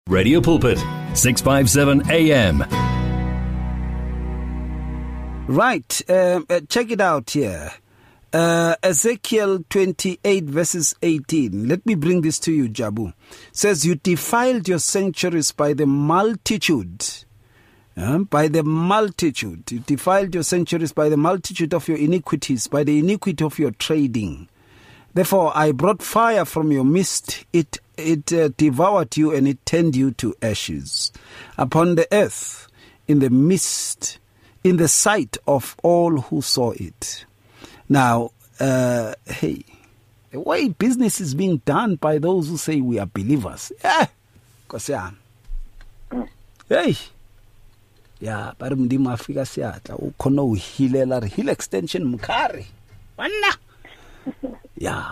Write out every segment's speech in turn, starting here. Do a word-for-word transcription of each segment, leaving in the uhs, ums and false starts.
Radio Pulpit, six fifty-seven A M. Right, uh, uh, check it out here. Uh, Ezekiel twenty-eight verses eighteen. Let me bring this to you, Jabu. It says, you defiled your sanctuaries by the multitude. Uh, by the multitude. You defiled your sanctuaries by the multitude of your iniquities, by the iniquity of your trading. Therefore, I brought fire from your midst. It, it uh, devoured you and it turned you to ashes. Upon the earth, in the midst, in the sight of all who saw it. Now, uh, hey, the way business is being done by those who say we are believers. Eh, Kosian. Hey. Yeah, but mdima Afrika siata. Ukono uhilela, hill extension mkari. Wana. Yeah,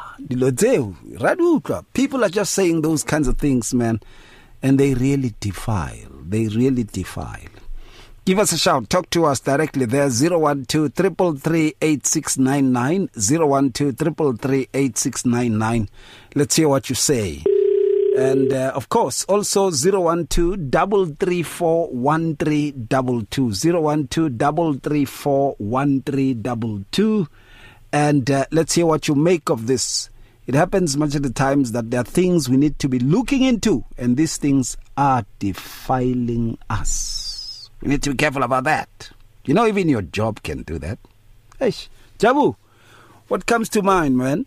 people are just saying those kinds of things, man, and they really defile. They really defile. Give us a shout. Talk to us directly there. zero one two, three three three, eight six nine nine. zero one two, three three three, eight six nine nine. Let's hear what you say. And, uh, of course, also zero one two, three three four, one three two two. zero one two, three three four, one three two two. And uh, let's hear what you make of this. It happens much of the times that there are things we need to be looking into, and these things are defiling us. We need to be careful about that. You know, even your job can do that. Hey, Jabu, what comes to mind, man?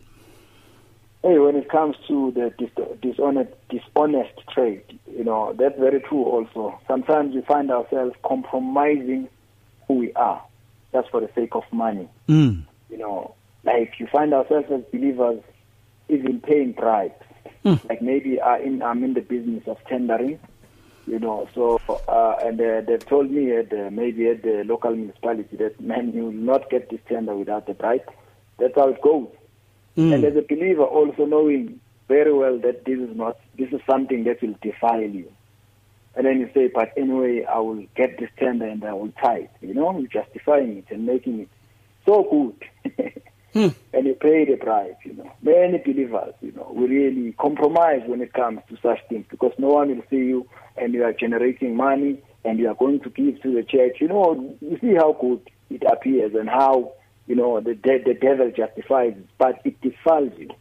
Hey, when it comes to the dis- dishonest, dishonest trade, you know, that's very true also. Sometimes we find ourselves compromising who we are just for the sake of money. Mm. You know, like you find ourselves as believers even paying bribes. Mm. Like maybe I in, I'm in the business of tendering, you know, so, uh, and uh, they've told me at the, maybe at the local municipality that, man, you will not get this tender without a bribe. That's how it goes. Mm. And as a believer, also knowing very well that this is not, this is something that will defile you. And then you say, but anyway, I will get this tender and I will tithe. You know, you're justifying it and making it so good. hmm. And you pay the price, you know. Many believers, you know, we really compromise when it comes to such things because no one will see you and you are generating money and you are going to give to the church. You know, you see how good it appears and how, you know, the de- the devil justifies it, but it defiles you.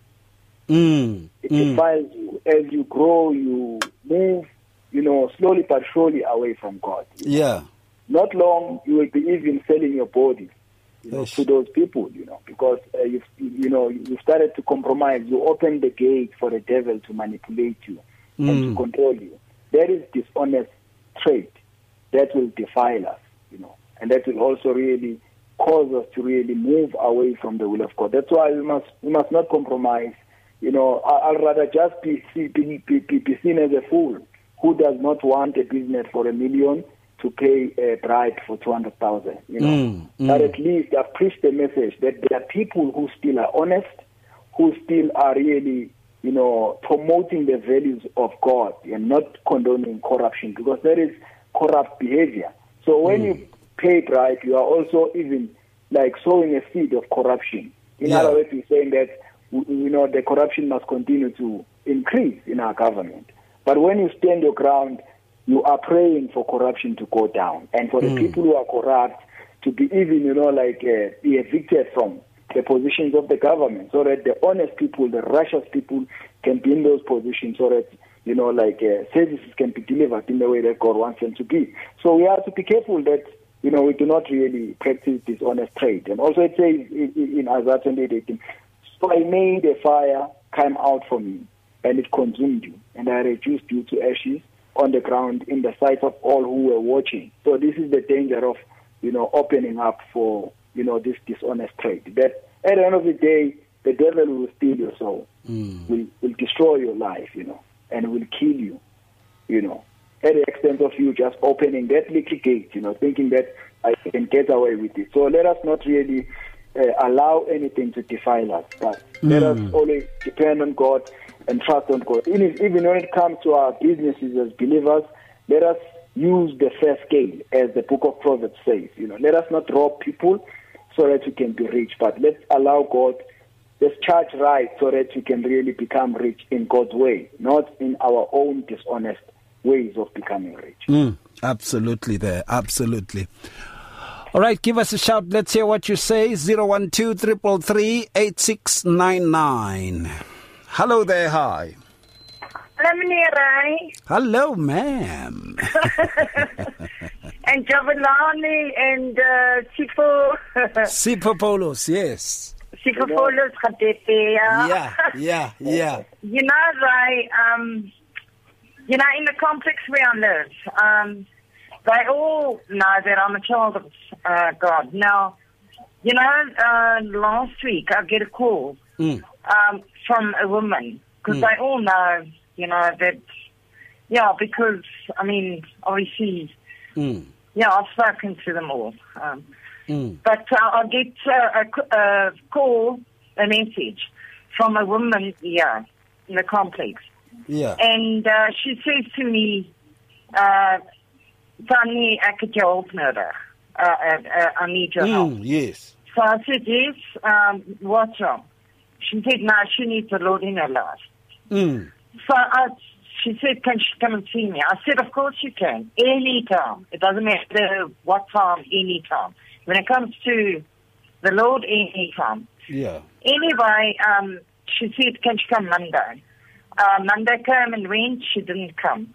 Mm. It mm. defiles you. As you grow, you move, you know, slowly but surely away from God. Yeah. Not long, you will be even selling your body. You know, yes. to those people, you know, because uh, you've, you know, you started to compromise. You open the gate for the devil to manipulate you mm. and to control you. That is dishonest trade that will defile us, you know, and that will also really cause us to really move away from the will of God. That's why we must we must not compromise. You know, I, I'd rather just be, be, be, be seen as a fool who does not want a business for a million to pay a bribe for two hundred thousand, you know. Mm, mm. But at least I've preached the message that there are people who still are honest, who still are really, you know, promoting the values of God and not condoning corruption, because that is corrupt behavior. So when mm. you pay bribe, you are also even like sowing a seed of corruption. In yeah. other words, you're saying that, you know, the corruption must continue to increase in our government. But when you stand your ground, you are praying for corruption to go down and for the mm. people who are corrupt to be even, you know, like uh, be evicted from the positions of the government, so that the honest people, the righteous people can be in those positions, so that, you know, like uh, services can be delivered in the way that God wants them to be. So we have to be careful that, you know, we do not really practice dishonest trade. And also it says in, in Isaiah twenty-eight eighteen, so I made a fire come out from you, and it consumed you, and I reduced you to ashes on the ground in the sight of all who were watching. So this is the danger of, you know, opening up for, you know, this dishonest trade. That at the end of the day, the devil will steal your soul, mm. will, will destroy your life, you know, and will kill you, you know, at the extent of you just opening that little gate, you know, thinking that I can get away with it. So let us not really uh, allow anything to defile us, but mm. let us always depend on God and trust on God. Even when it comes to our businesses as believers, let us use the fair scale, as the book of Proverbs says. You know, let us not rob people so that we can be rich, but let's allow God, let's charge right so that we can really become rich in God's way, not in our own dishonest ways of becoming rich. Mm, absolutely there, absolutely. All right, give us a shout. Let's hear what you say. zero one two, three three three, eight six nine nine. Hello there, hi. Hello, meneer Rai. Hello, ma'am. And Jabulani and uh, Sipho. Sipho Polos, yes. Sipho Polos, Khatepe. Yeah, yeah, yeah. You know, Rai, um, you know, in the complex where I live, um, they all know that I'm a child of uh, God. Now, you know, uh, last week I get a call mm. um, from a woman, because mm. they all know, you know, that, yeah, because, I mean, obviously, mm. yeah, I've spoken to them all. Um, mm. But uh, I get uh, a, a call, a message from a woman here in the complex. Yeah. And uh, she says to me, uh, Tani, I could help murder. Uh, uh, uh, I need your help. Mm, yes. So I said, yes, um, what's wrong? She said, no, she needs the Lord in her life. Mm. So I, she said, can she come and see me? I said, of course you can. Anytime. It doesn't matter what time, anytime. When it comes to the Lord, anytime. Yeah. Anyway, um, she said, can she come Monday? Uh, Monday came and went, she didn't come.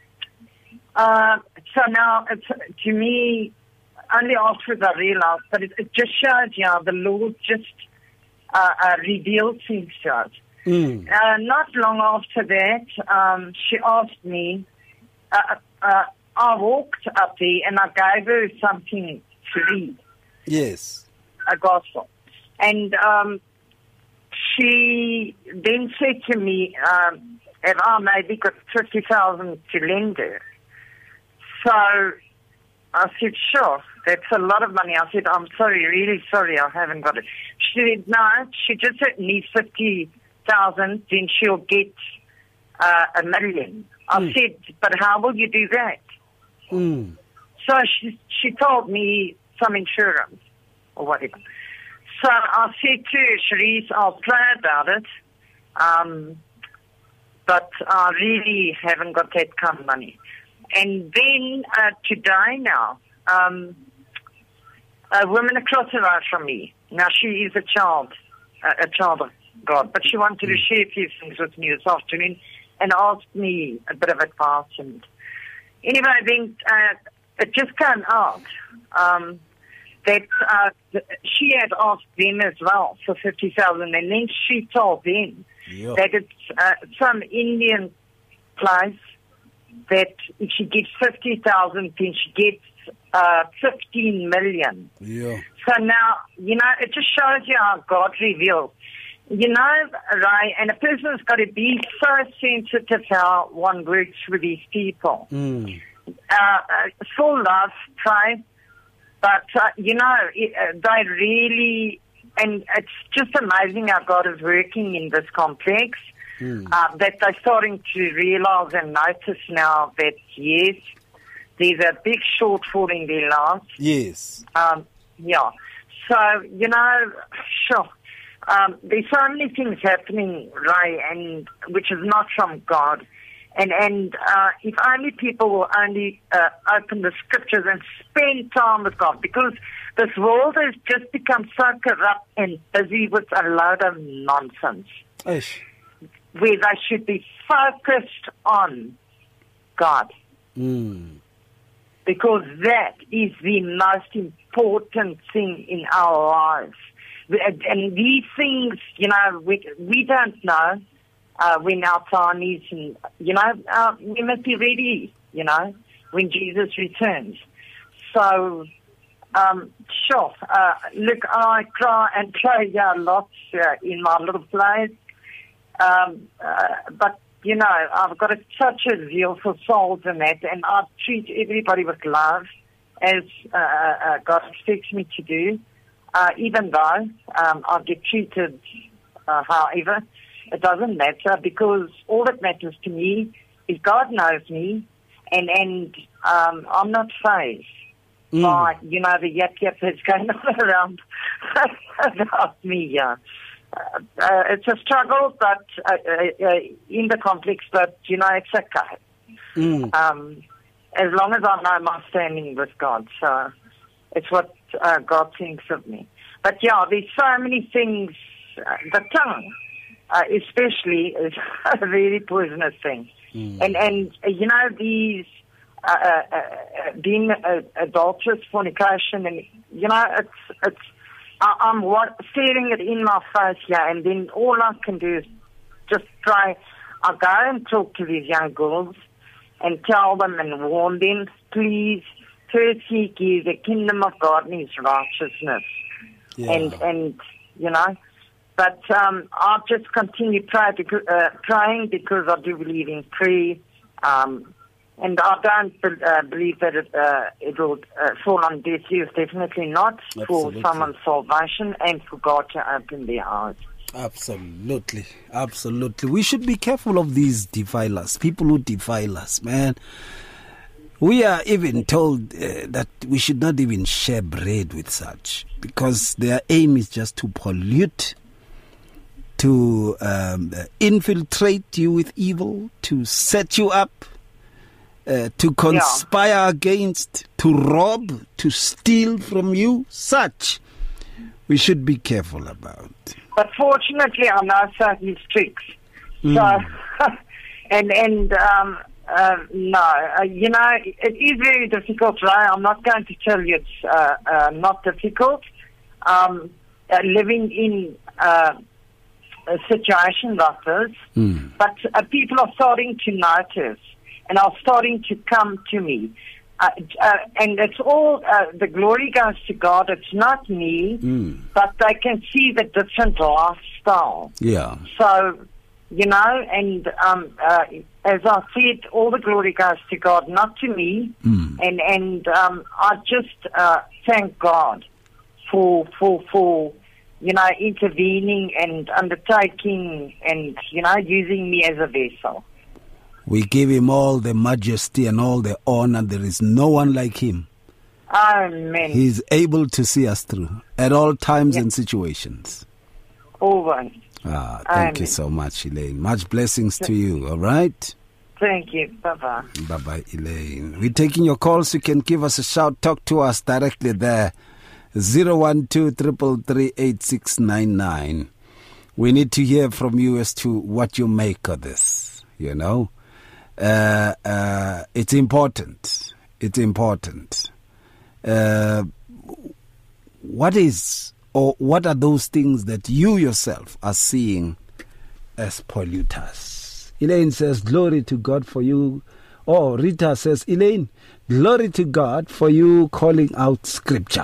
Uh, so now, it's, to me, only afterwards I realized, but it, it just shows, yeah, the Lord just uh, uh, revealed things to us. Mm. Uh, not long after that, um, she asked me, uh, uh, I walked up there and I gave her something to read. Yes. A gospel. And um, she then said to me, um, have I maybe got fifty thousand to lend her? So I said, sure, that's a lot of money. I said, I'm sorry, really sorry, I haven't got it. She said, no, she just needs fifty thousand, then she'll get uh, a million. I mm. said, but how will you do that? Mm. So she, she told me some insurance or whatever. So I said to her, Cherise, I'll pray about it, um, but I really haven't got that kind of money. And then uh, today now, um, a woman across the road from me, now she is a child, uh, a child of God, but she wanted to share a few things with me this afternoon and asked me a bit of advice. And anyway, then uh, it just came out um, that uh, she had asked them as well for fifty thousand, and then she told them yeah. that it's uh, some Indian place that if she gives fifty thousand, then she gets uh, fifteen million. Yeah. So now, you know, it just shows you how God reveals. You know, Ray, and a person's got to be so sensitive how one works with these people. Mm. Uh, uh, full love, pray, but, uh, you know, it, uh, they really, and it's just amazing how God is working in this complex. Mm. Uh, that they're starting to realize and notice now that, yes, there's a big shortfall in their lives. Yes. Um, yeah. So, you know, sure. Um, there's so many things happening, Ray, and which is not from God. And, and uh, if only people will only uh, open the scriptures and spend time with God, because this world has just become so corrupt and busy with a load of nonsense. Ish. Where they should be focused on God. Mm. Because that is the most important thing in our lives. And these things, you know, we, we don't know uh, when our time is, and, you know, uh, we must be ready, you know, when Jesus returns. So, um, sure, uh, look, I cry and pray a lot uh, in my little place. Um, uh, but, you know, I've got a, such a zeal for souls and that, and I treat everybody with love as uh, uh, God expects me to do, uh, even though um, I get treated uh, however. It doesn't matter, because all that matters to me is God knows me, and, and um, I'm not fazed mm. by, you know, the yap-yap that's going on around about me, yeah. Uh, uh, it's a struggle, but uh, uh, uh, in the complex, but, you know, it's okay. Mm. Um, as long as I know my standing with God. So it's what uh, God thinks of me. But yeah, there's so many things. Uh, the tongue, uh, especially, is a very poisonous thing. Mm. And, and uh, you know, these uh, uh, uh, being uh, adulterous, fornication, and, you know, it's, it's, I, I'm what, staring it in my face here, and then all I can do is just try. I go and talk to these young girls and tell them and warn them, please, first seek ye the kingdom of God and his righteousness. Yeah. And, and, you know, but um, I'll just continue pray because, uh, praying because I do believe in prayer. Um, and I don't be, uh, believe that it, uh, it will uh, fall on deaf ears, definitely not, Absolutely. For someone's salvation and for God to open their eyes. Absolutely, absolutely. We should be careful of these defilers, people who defile us, man. We are even told uh, that we should not even share bread with such, because their aim is just to pollute, to um, uh, infiltrate you with evil, to set you up, uh, to conspire yeah. against, to rob, to steal from you. Such we should be careful about. But fortunately, I know certain tricks. Mm. So, and and um, uh, no, uh, you know, it is very difficult, right? I'm not going to tell you it's uh, uh, not difficult. Um, uh, living in uh, a situation like this, mm. but uh, people are starting to notice and are starting to come to me. Uh, uh, and it's all, uh, the glory goes to God. It's not me, mm. but they can see the different lifestyle. Yeah. So, you know, and um, uh, as I said, all the glory goes to God, not to me. Mm. And and um, I just uh, thank God for for for you know intervening and undertaking and you know using me as a vessel. We give him all the majesty and all the honor. There is no one like him. Amen. He is able to see us through at all times yep. and situations. Over. Ah, thank Amen. You so much, Elaine. Much blessings to you, all right? Thank you. Bye-bye. Bye-bye, Elaine. We're taking your calls. You can give us a shout. Talk to us directly there. zero one two, three three three, eight six nine nine. We need to hear from you as to what you make of this, you know? Uh, uh, it's important. It's important. Uh, what is or what are those things that you yourself are seeing as polluters? Elaine says, glory to God for you. Oh, Rita says, Elaine, glory to God for you calling out scripture.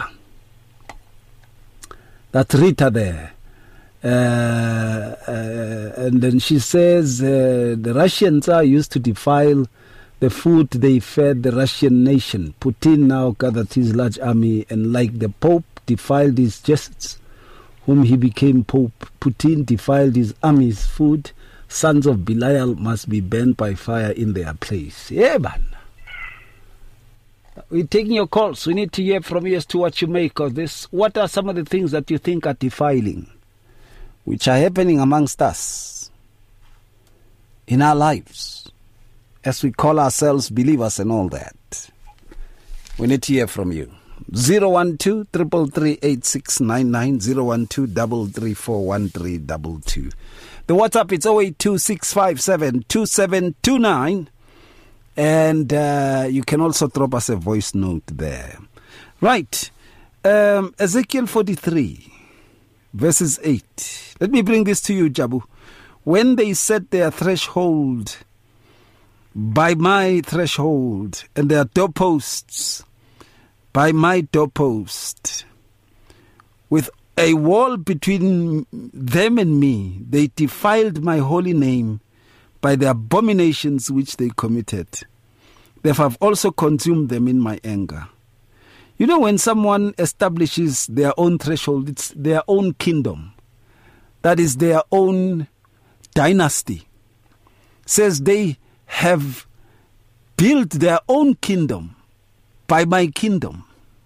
That's Rita there. Uh, uh, and then she says uh, the Russians are used to defile the food they fed the Russian nation. Putin now gathered his large army and, like the Pope, defiled his guests, whom he became Pope. Putin defiled his army's food. Sons of Belial must be burned by fire in their place. Yeah, man. We're taking your calls. We need to hear from you as to what you make of this. What are some of the things that you think are defiling, which are happening amongst us in our lives, as we call ourselves believers and all that? We need to hear from you. zero one two, three three three, eight six nine nine, zero one two, three three four, one three two two. The WhatsApp is zero eight two, six five seven, two seven two nine. And uh, you can also drop us a voice note there. Right. Um, Ezekiel forty-three. Verses eight. Let me bring this to you, Jabu. When they set their threshold by my threshold, and their doorposts by my doorpost, with a wall between them and me, they defiled my holy name by the abominations which they committed. Therefore, I've also consumed them in my anger. You know, when someone establishes their own threshold, it's their own kingdom. That is their own dynasty. Says they have built their own kingdom by my kingdom.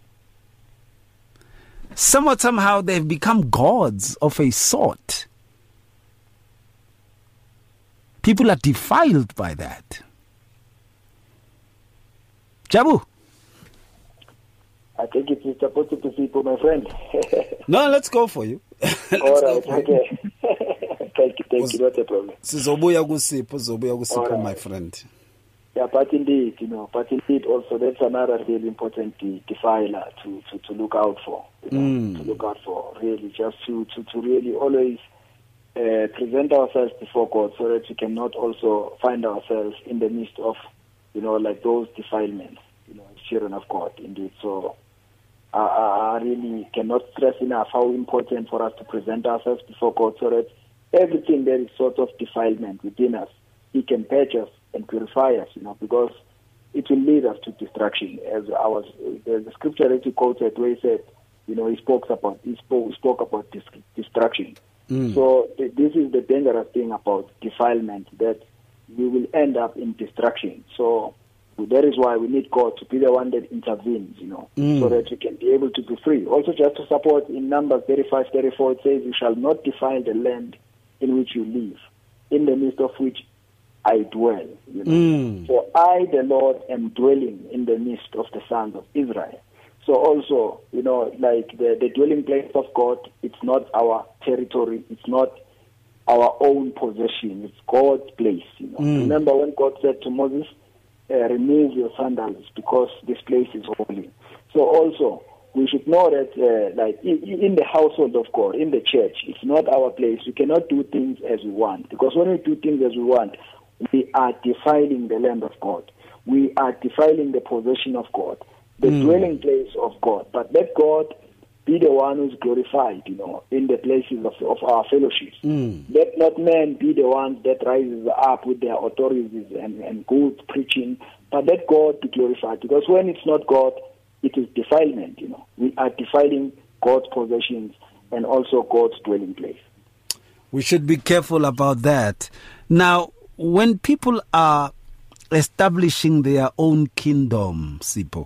Somewhat, somehow, they've become gods of a sort. People are defiled by that. Jabu. I think it is supposed to be for my friend. No, let's go for you. let's All go right, for okay. you. Thank you, thank you, not a problem. Sizobuya kusipho, sizobuya kusipho, All right. my friend. Yeah, but indeed, you know, but indeed also that's another really important de- defiler to, to, to look out for, you know, Mm. to look out for, really, just to, to, to really always uh, present ourselves before God so that we cannot also find ourselves in the midst of, you know, like those defilements, you know, as children of God, indeed. So I, I I really cannot stress enough how important for us to present ourselves before God so that everything that is sort of defilement within us, He can purge us and purify us, you know, because it will lead us to destruction. As I was, there's a scripture that you quoted where he said, you know, he spoke about, he spoke, he spoke about dis- destruction. Mm. So th- this is the dangerous thing about defilement, that we will end up in destruction. So that is why we need God to be the one that intervenes, you know, Mm. so that we can be able to be free. Also, just to support in Numbers thirty-five, thirty-four, it says, "You shall not defile the land in which you live, in the midst of which I dwell." You know? Mm. For I, the Lord, am dwelling in the midst of the sons of Israel. So also, you know, like the, the dwelling place of God, it's not our territory, it's not our own possession, it's God's place. You know, Mm. remember when God said to Moses, uh, "Remove your sandals because this place is holy." So also, we should know that, uh, like in, in the household of God, in the church, it's not our place. We cannot do things as we want, because when we do things as we want, we are defiling the land of God. We are defiling the possession of God, the Mm. dwelling place of God. But let God be the one who's glorified, you know, in the places of, of our fellowships. Mm. Let not men be the ones that rises up with their authorities and, and good preaching, but let God be glorified. Because when it's not God, it is defilement, you know. We are defiling God's possessions and also God's dwelling place. We should be careful about that. Now, when people are establishing their own kingdom, Sipho,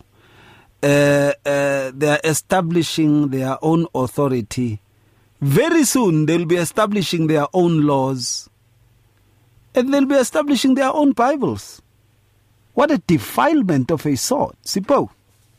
uh, uh, they are establishing their own authority. Very soon, they'll be establishing their own laws, and they'll be establishing their own Bibles. What a defilement of a sort, Sipho.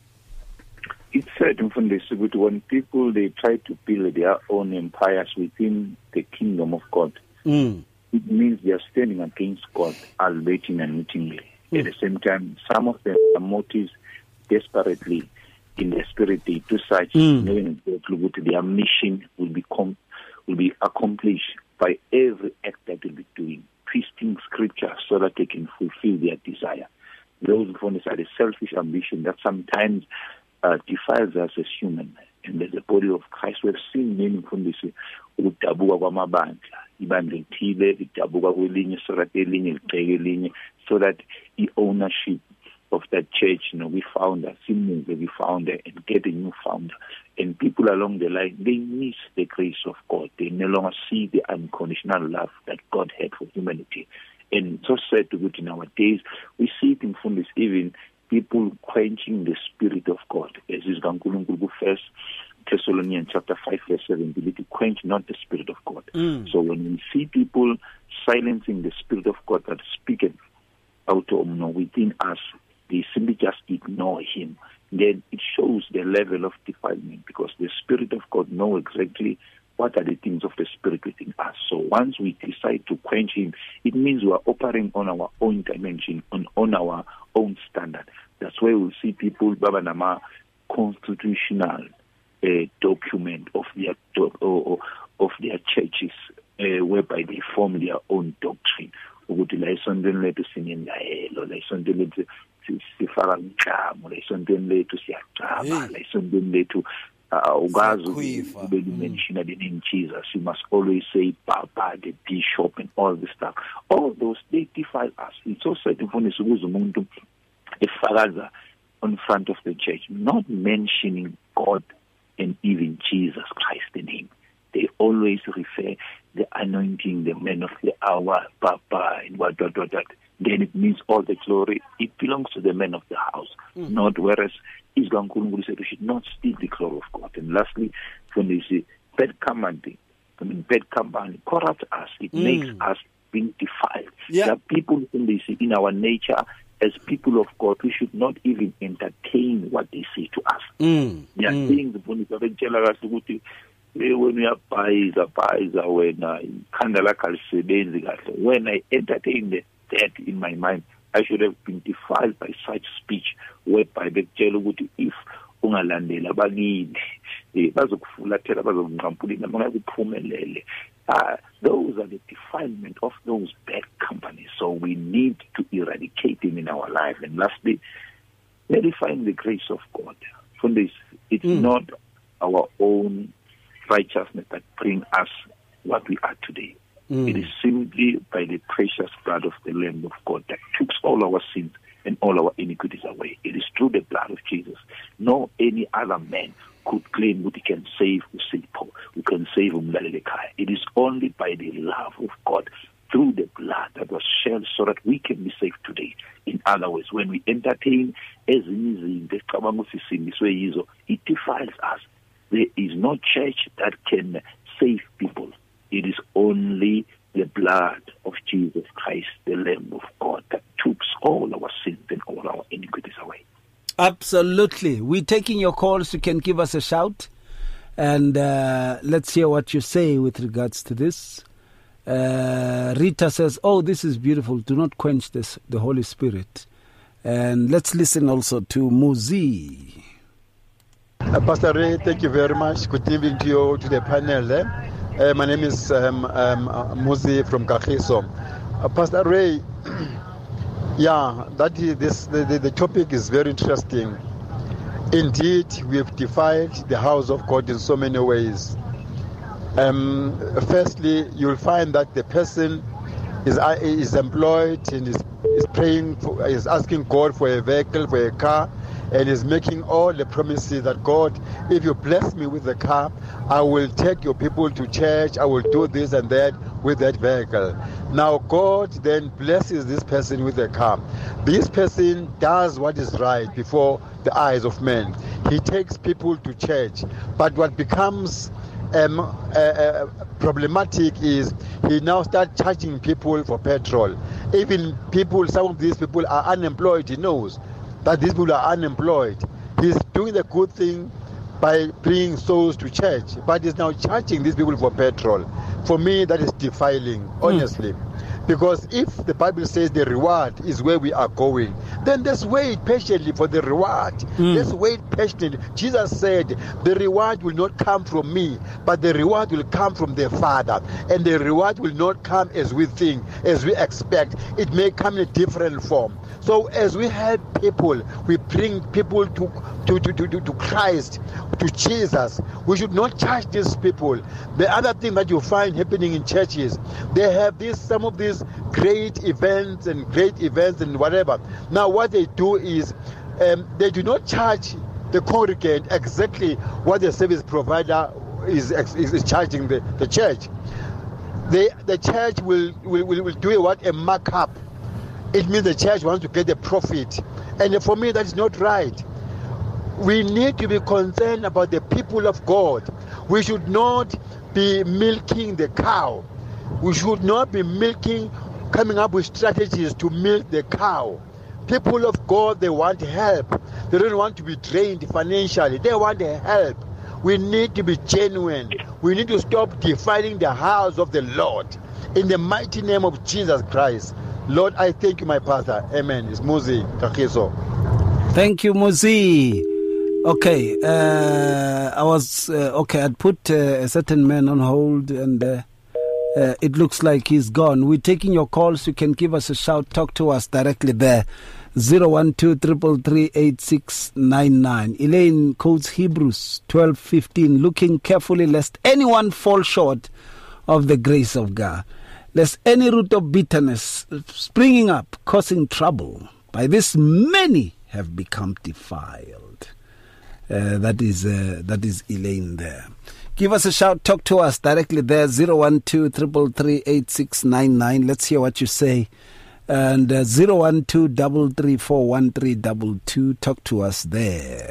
It's said in Fundisugut, when people they try to build their own empires within the kingdom of God, Mm. it means they are standing against God, albeit unwittingly. Mm. At the same time, some of them are motives desperately in their spirit they do such, Mm. knowing that their mission will become will be accomplished by every act that they'll be doing, twisting scripture so that they can fulfill their desire. Those who are the selfish ambition that sometimes uh, defiles us as human. And as the body of Christ, we have seen many from this ukudabuka kwamabandla, ibandla elithile lidabuka kwelinye so that elinye ligxeke elinye, so that the ownership of that church, you know, we found that move, we found it and get a new founder. And people along the line, they miss the grace of God. They no longer see the unconditional love that God had for humanity. And so sad to good in our days, we see it in Fundis, even people quenching the Spirit of God. As is Gankulunkulu first Thessalonians chapter five, verse seven, believe to quench not the Spirit of God. Mm. So when we see people silencing the Spirit of God that speaketh out of, you know, within us, they simply just ignore Him. Then it shows the level of defilement, because the Spirit of God knows exactly what are the things of the Spirit within us. So once we decide to quench Him, it means we are operating on our own dimension, on, on our own standard. That's why we'll see people, Baba Nama, constitutional uh, document of their do- or, of their churches, uh, whereby they form their own doctrine. Ukuthi la esontweni lethu sinemlayelo, la esontweni lethu sifaka umklamo, la esontweni lethu siyagcaba, la esontweni lethu ukazi ube mention the name Jesus. You must always say Baba, the bishop, and all this stuff. All those, they defile us. It's also important to umuntu efakaza on front of the church, not mentioning God and even Jesus Christ the name. They always refer the anointing, the man of the hour, Papa, and what, what, what, what. Then it means all the glory. It belongs to the man of the house, mm. not whereas Islam Kulungulu said we should not steal the glory of God. And lastly, when they say bad commanding, I mean bad company corrupt us. It mm. makes us being defiled. Yeah. There are people when they say in our nature as people of God, we should not even entertain what they say to us. Mm. There are Mm. things when we are buyers, buyers, when when I entertain that in my mind, I should have been defiled by such speech, whereby the if ungalandela bagini bazokufulathela bazonqampulina mangakuphumelele. Uh, those are the defilement of those bad companies. So we need to eradicate them in our life. And lastly, verifying the grace of God. For this, it's mm. not our own righteousness that bring us what we are today. Mm. It is simply by the precious blood of the Lamb of God that took all our sins and all our iniquities away. It is through the blood of Jesus. No any other man could claim that he can save Usipo, who can save Umlalelekai. It is only by the love of God through the blood that was shed so that we can be saved today. In other words, when we entertain as it defiles us. There is no church that can save people. It is only the blood of Jesus Christ, the Lamb of God, that took all our sins and all our iniquities away. Absolutely. We're taking your calls. You can give us a shout. And uh, let's hear what you say with regards to this. Uh, Rita says, oh, this is beautiful. Do not quench this, the Holy Spirit. And let's listen also to Muzi. Uh, Pastor Ray, thank you very much. Good evening to you, to the panel. Eh? Uh, my name is um, um, Muzi from Kagiso. Uh, Pastor Ray, yeah, that is, this the, the, the topic is very interesting. Indeed, we have defied the house of God in so many ways. Um, firstly, you'll find that the person is uh, is employed and is is praying, for, is asking God for a vehicle, for a car, and is making all the promises that God, if you bless me with the car, I will take your people to church, I will do this and that with that vehicle. Now God then blesses this person with the car. This person does what is right before the eyes of men. He takes people to church. But what becomes um, uh, uh, problematic is he now starts charging people for petrol. Even people, some of these people are unemployed, he knows that these people are unemployed. He's doing the good thing by bringing souls to church, but he's now charging these people for petrol. For me, that is defiling, honestly. Mm. Because if the Bible says the reward is where we are going, then let's wait patiently for the reward. Mm. Let's wait patiently. Jesus said, the reward will not come from me, but the reward will come from the Father. And the reward will not come as we think, as we expect. It may come in a different form. So as we help people, we bring people to, to, to, to, to Christ, to Jesus. We should not charge these people. The other thing that you find happening in churches, they have this, some of these great events and great events and whatever. Now what they do is um, they do not charge the congregant exactly what the service provider is, is, is charging the, the church. They, the church will, will, will, will do what? A markup. It means the church wants to get a profit. And for me, that is not right. We need to be concerned about the people of God. We should not be milking the cow. We should not be milking, coming up with strategies to milk the cow. People of God, they want help. They don't want to be drained financially. They want help. We need to be genuine. We need to stop defiling the house of the Lord. In the mighty name of Jesus Christ. Lord, I thank you, my pastor. Amen. It's Muzi Kagiso. Thank you, Muzi. Okay, uh, I was, uh, okay, I'd put uh, a certain man on hold and uh, uh, it looks like he's gone. We're taking your calls. You can give us a shout. Talk to us directly there. zero one two, three three three, eight six nine nine. Elaine quotes Hebrews twelve fifteen, looking carefully lest anyone fall short of the grace of God. Lest any root of bitterness springing up, causing trouble. By this many have become defiled. Uh, that is uh, that is Elaine there. Give us a shout. Talk to us directly there. zero one two, three three three, eight six nine nine. Let's hear what you say. And uh, zero one two, three three four, one three two two. Talk to us there.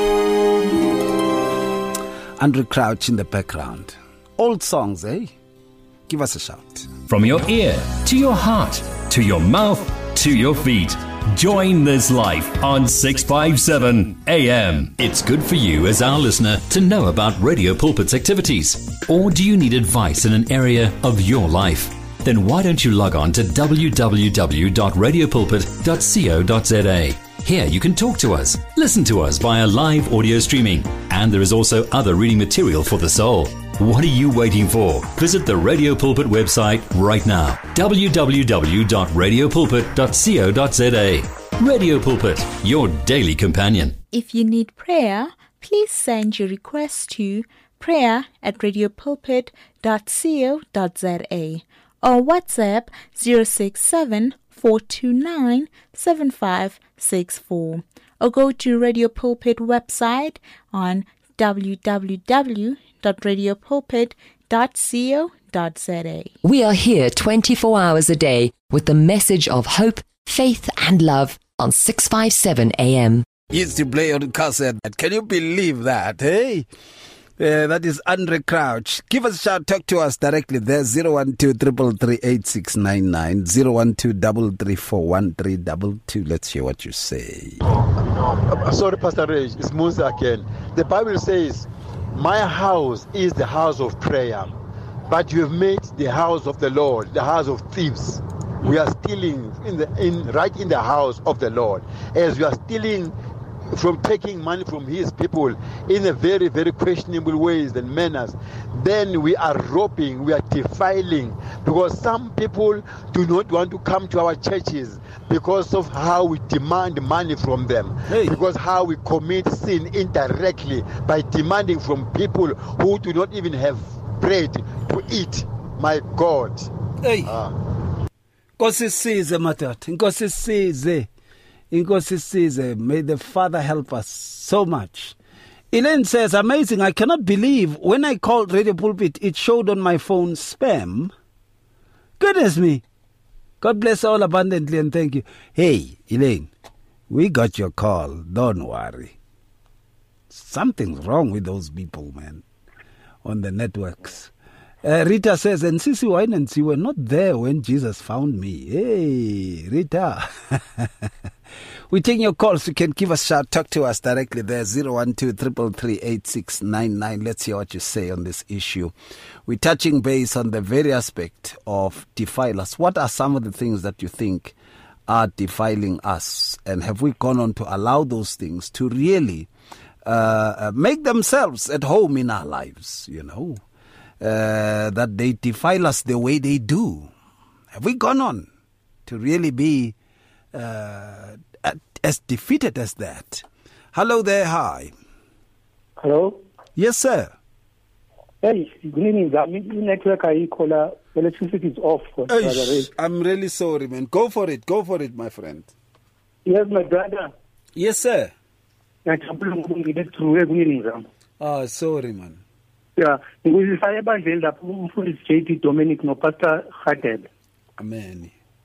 Andrew Crouch in the background. Old songs, eh? Give us a shout. From your ear to your heart, to your mouth, to your feet. Join this life on six fifty-seven A M. It's good for you as our listener to know about Radio Pulpit's activities. Or do you need advice in an area of your life? Then why don't you log on to w w w dot radio pulpit dot co dot z a. Here you can talk to us, listen to us via live audio streaming, and there is also other reading material for the soul. What are you waiting for? Visit the Radio Pulpit website right now, w w w dot radio pulpit dot co dot z a. Radio Pulpit, your daily companion. If you need prayer, please send your request to prayer at radio pulpit dot co dot z a or WhatsApp zero six seven, four two nine, seven five six four, or go to Radio Pulpit website on w w w dot radio pulpit dot co dot z a. We are here twenty-four hours a day with the message of hope, faith and love on six fifty-seven A M. Used to play on cassette. Can you believe that, hey? Uh, that is Andre Crouch. Give us a shout, talk to us directly there, zero one two, three three three, eight six nine nine, zero one two, three three four, one three two two. Let's hear what you say. Uh, sorry, Pastor Ray, it's Musa again. The Bible says, my house is the house of prayer, but you have made the house of the Lord the house of thieves. We are stealing in the in right in the house of the Lord, as we are stealing from taking money from his people in a very, very questionable ways and manners. Then we are robbing, we are defiling, because some people do not want to come to our churches because of how we demand money from them, hey. Because how we commit sin indirectly by demanding from people who do not even have bread to eat. My God. Hey. Ah. Nkosi size madoda, Nkosi size. Nkosi size. May the Father help us so much. Elaine says, amazing, I cannot believe when I called Radio Pulpit, it showed on my phone spam. Goodness me. God bless all abundantly and thank you. Hey, Elaine, we got your call. Don't worry. Something's wrong with those people, man, on the networks. Uh, Rita says, and Sisi Wine and you were not there when Jesus found me. Hey, Rita. We take your calls. You can give us a shout. Talk to us directly there. zero one two, three three three, eight six nine nine. Let's hear what you say on this issue. We're touching base on the very aspect of defile us. What are some of the things that you think are defiling us? And have we gone on to allow those things to really uh, make themselves at home in our lives, you know? Uh, that they defile us the way they do. Have we gone on to really be uh, at, as defeated as that? Hello there, hi. Hello? Yes, sir. Hey, good evening. The network I call uh, electricity is off. Eish, I'm really sorry, man. Go for it, go for it, my friend. Yes, my brother. Yes, sir. Ah, sorry, man. Yeah, ngizifaya ebandleni lapho umfundisi J D Dominic no Pastor Hadel. Amen.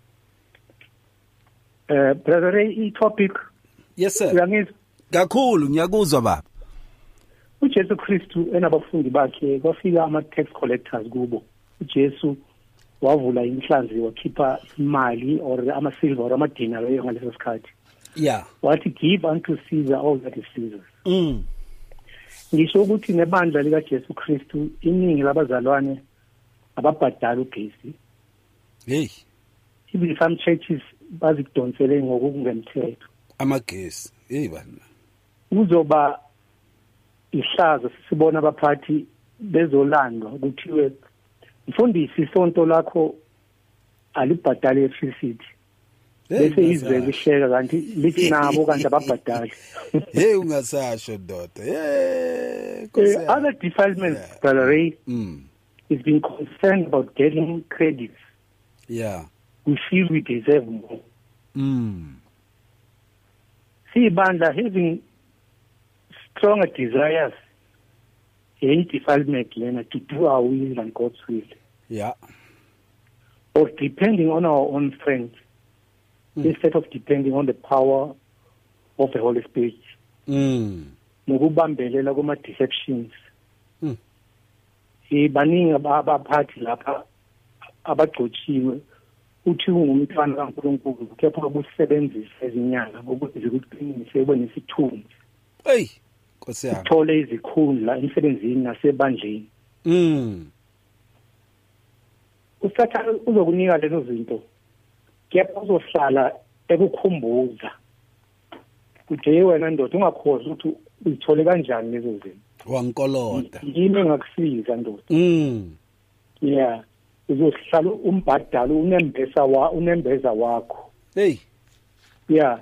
Eh, brother Ray, I topic. Yes, sir. Uyangizwa? Kakhulu ngiyakuzwa baba. uJesu Kristu enabafundi bakhe kwafika ama tax collectors kubo. uJesu wavula inhlanzi wakhipha imali or ama silver or ama dinari ngaleso sikhathi. Yeah. Wathi give unto Caesar all that is Caesar's. Mm. Ngisho ukuthi nebandla lika Jesu Kristu iningi labazalwane ababhadala ugesi. Hey. Even some churches bazidonsele ngokungemthetho. Amagesi. Hey bana. Uzoba ihlazo sibona abaphathi bezolandwa kuthiwe mfundisi isonto lakho alibhadale electricity. Bese izwe lihleka kanti lithi nabo kanti ababhadali. Hey ungasasho ndoda. Hey uh, other defilements, yeah. Brother Ray, mm. is being concerned about getting credits. Yeah. We feel we deserve more. Mm. See, Banda, having stronger desires in defilement to do our will and God's will. Yeah. Or depending on our own strength. Mm. Instead of depending on the power of the Holy Spirit. Mm. Nokubambelela kuma deceptions. Mm. Ibaningi abaphathi lapha abagcotshiwe uthi ungumntwana kaNkulunkulu kepha ubusebenzisa izinyanga ukuthi zikuqinise ube nesithunzi. Hey, Nkosi yami. Uthole izikhundla emsebenzini nasebandleni. Mm. Usathana uzokunika lezo zinto. Kepha uzohlala ekukhumbuza. Kuthi wena ndoda ungakhozi ukuthi uyithole kanjani lezo zinto. Wankoloda. Yini engakusiza ndoda? Mm. Yeah. Uzohlala umbhadalo unembesa wa unembeza wakho. Hey. Yeah.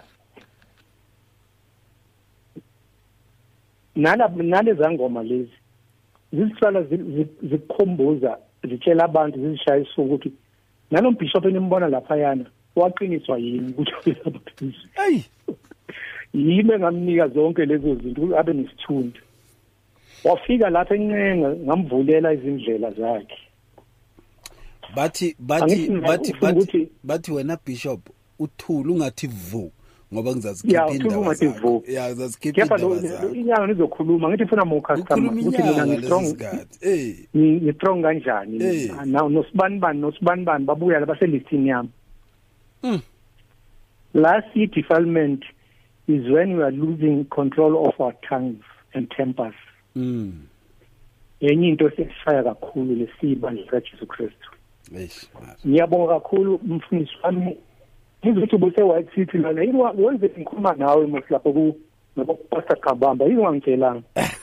Nala naleza ngoma lezi zisihlala zikhomboza zitshela abantu zishayisa ukuthi nalo bishop enimbona lapha yana waqiniswa yini ukuthi uyaphezulu. Hey. Yime ngamnika zonke lezo zinto abe nesithunzi. Wafika lapha encenga ngamvulela izindlela zakhe. Bathi bathi bathi bathi bathi wena bishop uthula ungathi vu ngoba ngizazikhipha indaba zakho. Yeah, ngizazikhipha indaba zakho. Inyanga nizokhuluma ngithi funa mo customer ukuthi mina ngi strong. Eh. Ni strong kanjani? Now nosibani nosibani bani babuya la baselistini yami. Mm. Last defilement is when we are losing control of our tongues and tempers. Mm. Enye into esifaya kakhulu lesiba likaJesu Kristu. Eish. Ngiyabonga kakhulu umfundisi wami. Ngizothi buse White City la yini wenze inkhuluma nawe mhlapha ku nabopastor Kabamba yini wangitshelanga.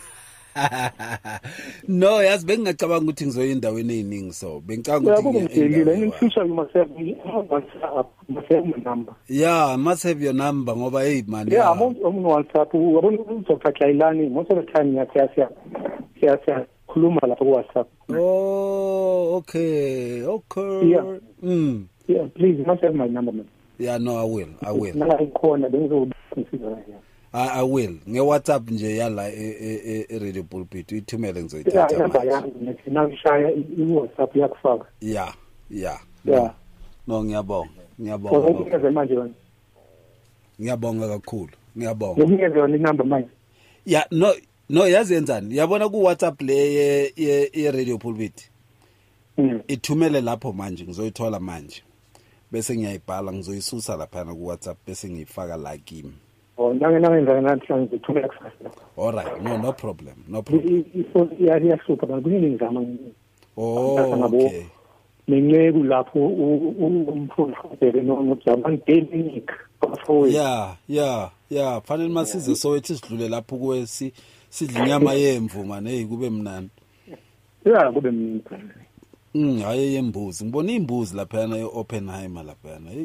No, yazi bengingacabanga ukuthi ngizoya endaweni eziningi so bengicabanga ukuthi ngiyela in future you must have WhatsApp must have my number. Yeah, must have your number ngoba hey man. Yeah, I'm on WhatsApp. Wabona uzofaka Kailani most of the time ngiyasiya siya siya khuluma lapha ku WhatsApp. Oh, okay. Okay. Yeah. Mm. Yeah, please you must have my number man. Yeah, no, I will. I will. Nala ikhona bengizoconsider yeah. I I will. Nge WhatsApp nje yala e e Radio Pulpit ithumele ngizoyithatha. Yeah, yeah, ngishaya iWhatsApp yakufaka. Yeah, yeah. Yeah. No, ngiyabonga. Ngiyabonga. Ngiyabonga manje wena. Ngiyabonga kakhulu. Ngiyabonga. Ngiyabonga yona inamba manje. Yeah, no no yazi yenzani? Yabona ku WhatsApp le ye ye Radio Pulpit. Mm. Ithumele lapho manje ngizoyithola manje. Bese ngiyayibhala ngizoyisusa lapha ku WhatsApp bese ngiyifaka la kimi. Oh, nange nange ngizana ngithumela kusasa. All right, no no problem. No problem. Ifoni yari yasuka bakuyini ngizama. Oh, okay. Nenceku lapho umfundi ubheke nojabani clinic. Yeah, yeah, yeah. Fanele masize so ethi sidlule lapho kwesi sidla inyama yemvu man hey kube mnandi. Yeah, kube mnandi. Mm, hayi yembuzi. Ngibona imbuzi lapha yana eOppenheimer lapha yana. Hey.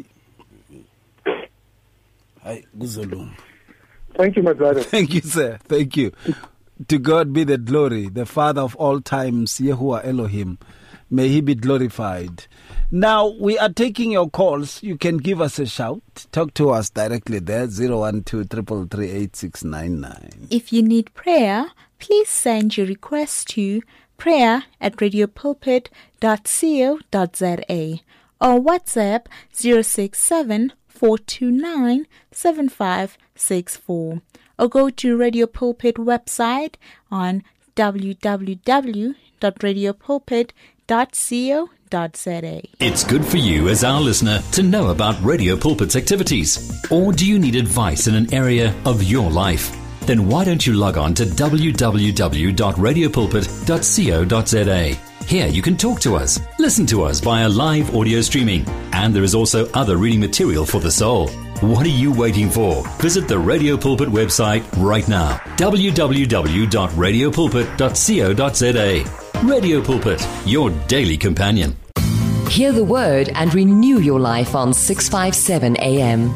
Hayi kuzolunga. Thank you my brother. Thank you sir. Thank you. To God be the glory, the Father of all times, Yahuwah Elohim. May he be glorified. Now, we are taking your calls. You can give us a shout. Talk to us directly there, zero one two, three three three, eight six nine nine. If you need prayer, please send your request to prayer at radiopulpit dot co dot za or WhatsApp zero six seven, four two nine, seven five six four. Or go to Radio Pulpit website on w w w dot radiopulpit dot co dot za. It's good for you as our listener to know about Radio Pulpit's activities. Or do you need advice in an area of your life? Then why don't you log on to w w w dot radio pulpit dot co dot za. Here you can talk to us, listen to us via live audio streaming, and there is also other reading material for the soul. What are you waiting for? Visit the Radio Pulpit website right now, w w w dot radio pulpit dot co dot za. Radio Pulpit, your daily companion. Hear the word and renew your life on six fifty-seven A M.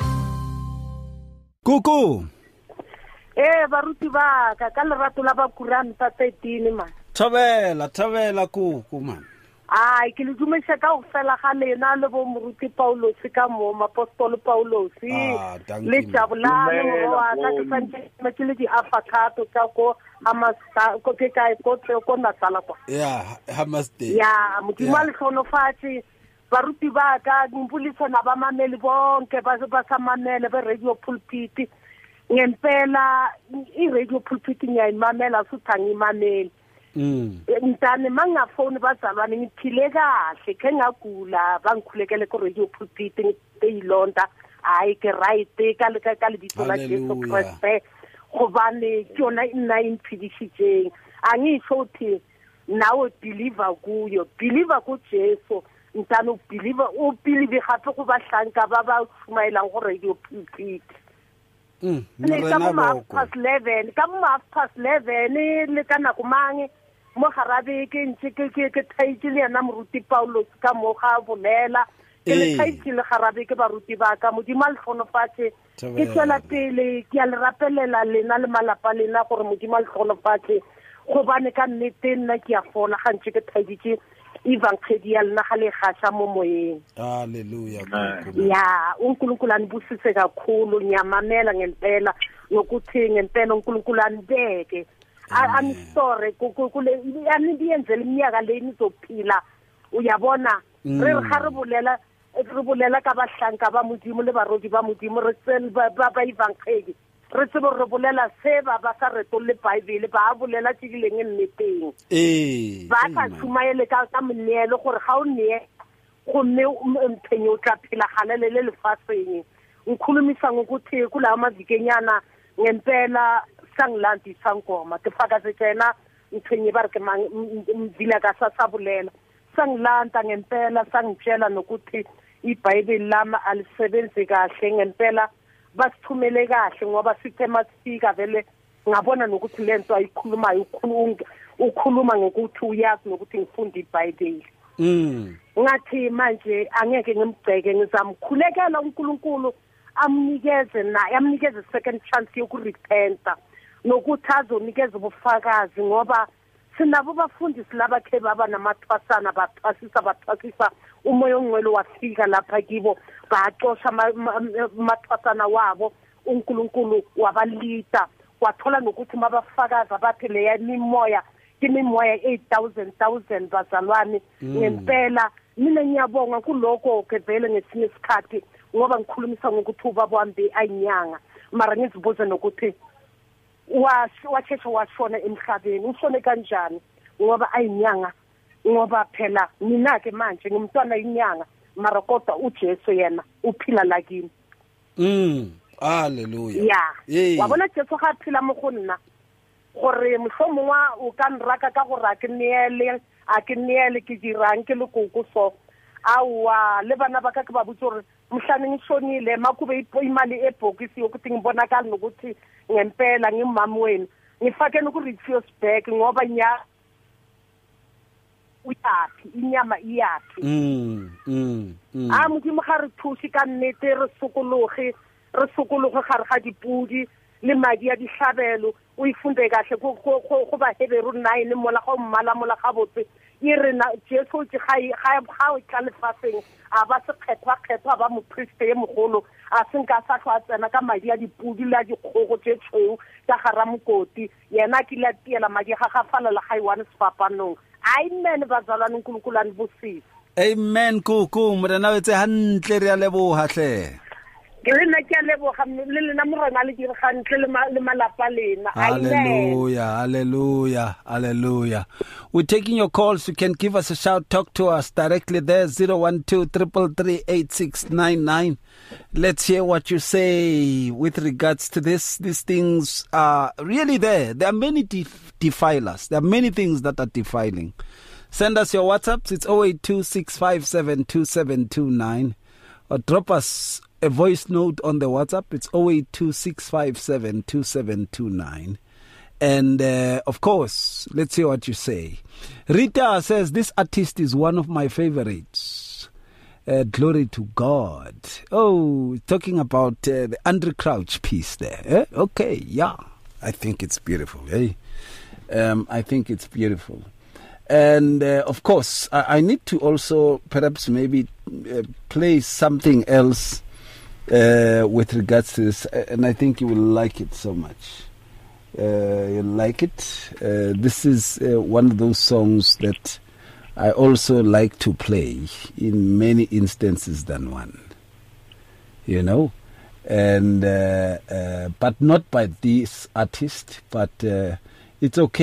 Kuku. Eh baruti ba ka ka lerato la ba kuranta thirteen man. Thabela, thabela kuku man. Ai ke le dumela ka o fela ga lena le bo moruti Paulos ka mo apostol Paulos le tsabula le mo wa ka tsantse matile di afakato ka ko amasta ko ke kai ko ko na sala kwa. Yeah, hamaste. Yeah, mutimali khono fati baruti ba ka ngumpulisa na ba mameli bonke ba ba samamele be Radio Pulpit. Ngempela i Radio Pulpit ngiyayimamela suthangi imameli. Mntane mangafoni bazalwane ngiphile kahle ke ngagula bangikhulekele ku radio pulpit ngiyilonda hayi ke right ka le ka le bitso la Jesu Christ go bane tsona ina imphidishitseng angisho uthi nawe believer kuyo believer ku Jesu ntano believer o believe gape go bahlanka ba ba tsumaelang go radio pulpit mm le ka mo past eleven ka mo past eleven le kana go mange mo garabe ke ntse ke ke ke thaitile yana moruti Paulo ka mo ga bolela ke le thaitile garabe ke baruti ba ka modimo le tlhonofatse ke tsela pele ke a le rapelela lena le malapa lena gore modimo le tlhonofatse go bane ka nnete nna ke a fola ga ntse ke thaiditse evangelial na ga le gasha mo moyeng haleluya ya uNkulunkulu anibusise kakhulu nyamamela ngempela nokuthi ngempela uNkulunkulu anibeke I'm sorry kule anibiyenzela iminyaka le nizophila uyabona re ga re bolela re bolela ka bahlanka ba modimo le barodi ba modimo re tsel ba ba evangeli re tsebo re bolela se ba ba sa retolle Bible ba bolela tshileng nneteng eh ba ka tsumaele ka ka mneelo gore ga o ne go mme mphenyo tla phela galele le lefaseng nkhulumisa ngokuthi kula mavikenyana ngempela sangilandi sangoma ke faka tsena mphenye ba re ke mdila ka sa sabulela sangilanda ngempela sangitshela nokuthi iBhayibheli lama alisebenzi kahle ngempela basithumele kahle ngoba sithe masifika vele ngabona nokuthi lento ayikhulumayo ukhuluma ukhuluma ngokuthi uyazi nokuthi ngifunda iBhayibheli mm ngathi manje angeke ngimgceke ngizamkhulekela uNkulunkulu amnikeze naye amnikeze second chance yokurepenta nokuthi azonikeza ubufakazi ngoba sinabo bafundisi labakhe baba namathwasana bathwasisa bathwasisa umoya ongcwele wafika lapha kibo baxosha amathwasana wabo uNkulunkulu wabalita wathola nokuthi mabafakaza bathi le yamimoya kimimoya eight thousand thousand bazalwane ngempela mina ngiyabonga kuloko ke vele ngesinye isikhathi ngoba ngikhulumisa ngokuthi ubaba wami ayinyanga mara ngizibuza nokuthi washeshe washona emhlabeni ushone kanjani ngoba ayinyanga ngoba phela mina ke manje ngumntwana inyanga mara kodwa uJesu yena uphila lakini mm haleluya yeah wabona Jesu ga phila mo go nna gore mohlomongwa o ka nraka ka go ra ke neele a ke neele ke dirang ke le koko so awa le bana ba ka ke ba butse gore mhlane ngishonile makube imali ebhokisi yokuthi ngibonakala nokuthi ngempela ngimama wenu ngifake noku-Richfield back ngoba nya uyapi inyama iyapi mm mm mm a modimo ga re thusi ka nnete re sokologe re sokologe gare ga dipudi le madi a dihlabelo o ifunde kahle go go ba Hebrew nine mola go mmala mola ga botse e re na Jesu ke ga ga ga o tla lefaseng a ba se kgethwa kgethwa ba mo priest e mogolo a senka sa tla tsena ka madi a dipudi la dikgogo tse tshweu ka gara mokoti yena ke la tiela madi ga ga fala la ga iwane sepapanong amen bazalwane uNkulunkulu anibusise amen kuku morena wetse hantle re a leboga hle Hallelujah, hallelujah, hallelujah. We're taking your calls. You can give us a shout, talk to us directly there, zero one two, three three three, eight six nine nine. Let's hear what you say with regards to this. These things are really there. There are many def- defilers. There are many things that are defiling. Send us your WhatsApps. It's zero eight two, six five seven, two seven two nine. Or drop us a voice note on the WhatsApp. It's zero eight two, six five seven, two seven two nine. And, uh, of course, let's see what you say. Rita says, this artist is one of my favorites. Uh, glory to God. Oh, talking about uh, the Andrew Crouch piece there. Eh? Okay, yeah. I think it's beautiful. Eh? Um, I think it's beautiful. And, uh, of course, I, I need to also perhaps maybe uh, play something else uh, with regards to this. And I think you will like it so much. Uh, you'll like it. Uh, this is uh, one of those songs that I also like to play in many instances than one. You know? And, uh, uh, but not by this artist, but uh, it's okay.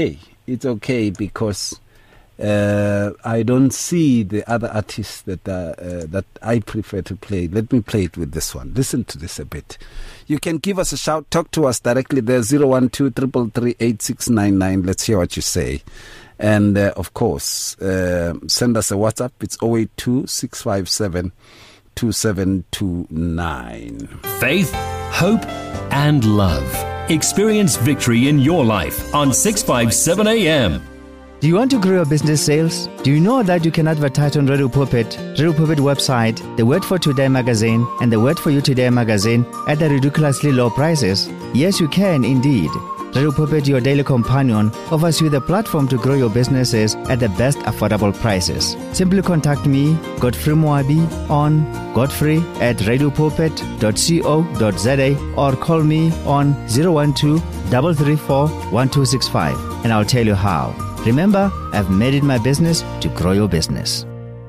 it's okay because uh, I don't see the other artists that uh, uh, that I prefer to play. Let me play it with this one. Listen to this a bit. You can give us a shout. Talk to us directly there, zero one two, three three three, eight six nine nine. Let's hear what you say. And, uh, of course, uh, send us a WhatsApp. It's zero eight two, six five seven, two seven two nine. Faith, hope, and love. Experience victory in your life on six fifty-seven A M. Do you want to grow your business sales? Do you know that you can advertise on Radio Pulpit, Radio Pulpit website, the Word for Today magazine, and the Word for You Today magazine at the ridiculously low prices? Yes, you can indeed. Radio Pulpit, your daily companion, offers you the platform to grow your businesses at the best affordable prices. Simply contact me, Godfrey Moabi, on godfrey at radiopulpit dot co dot za or call me on zero one two, three three four, one two six five and I'll tell you how. Remember, I've made it my business to grow your business.